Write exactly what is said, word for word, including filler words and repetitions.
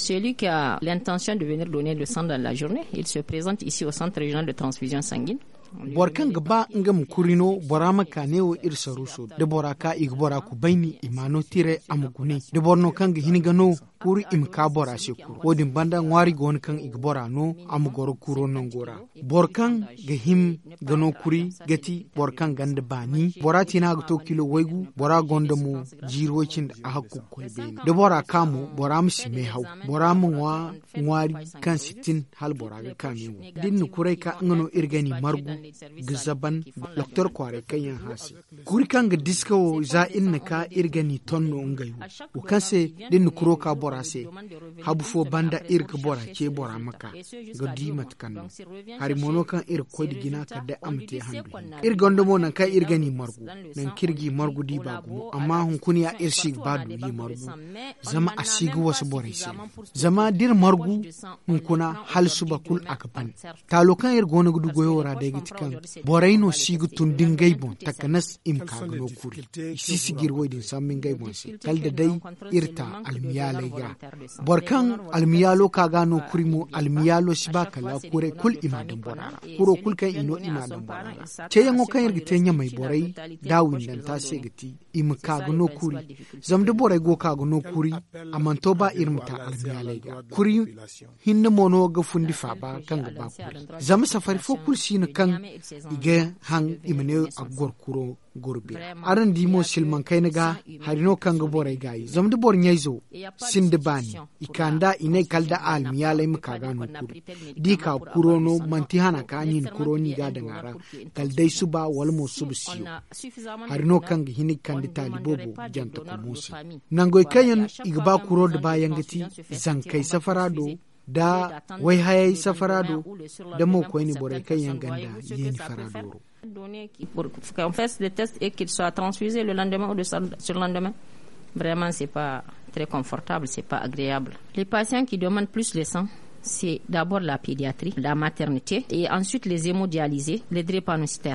celui qui a l'intention de venir donner le sang dans la journée, il se présente ici au centre régional de transfusion sanguine. Borkan gaba ngam kurino borama kaneo irsa ruso de boraka igbora ku baini imano tire amugune de borno kan hinigano kuri imka bora sheku wodin banda ngwari gon kan igbora no amugoro kuro nongora borkan gahim gano kuri gati borkan ganda bani borati na to kilo waigu bora gondamu jirocin a hakku kolbe de bora kamu boram sime haw boram ngwa ngwari kan sitin hal bora ga kamewo din kurai ka ngano irgani margu gizaban doktor kware kayan hasi kuri kan ga diskawo za inna ka irgani tonno ngayu o kanse din kuro ka bora se habu fo banda irka bora ke bora maka ga di matkan hari mono kan ir ko digina ka da amte handu irgondo mo nan kai irgani margu nan kirgi margu di bagu amma hun kuniya irshi badu yi margu zama asigu wasu bora se zama dir margu hun kuna hal subakul akapan talokan irgono gudu goyora da gitikan boraino sigu tundin gaibon takanas imkagno kuri sisi girwoidin sammin gaibon se kalda dai irta almiyala ga borkan almiyalo kagano kurimo almiyalo shibaka la kure kul imadan borara kuro kul kan ino imadan borara ce yango kan irgite nya mai borai dawin dan ta segati imkagno kuri zamde borai go kagno kuri amanto ba irmta almiyala ga kuri hinna mono ga fundi fa ba kan ga ba kuri zama safari fo kul sino kan ige hang imene agor kuro gorbi aran dimo silman kai naga harino kan ga borai gai zamde bor nyaizo sinde bani ikanda ine kalda almiyala im kagano kuri dika kurono manti hana kanin kuroni ga dangara kaldai suba wal mo subsiyo harino kan ga hini kandi talibobo janta ko musi nangoy kayan igba kuro da bayan gati zankai safarado da wai hayai safarado da mo ko ni borai kayan ganda yeni faradoro pour qu'on fasse des tests et qu'il soit transfusé le lendemain ou le surlendemain. Vraiment, c'est pas très confortable, c'est pas agréable. Les patients qui demandent plus le sang, c'est d'abord la pédiatrie, la maternité et ensuite les hémodialysés, les drépanocytaires.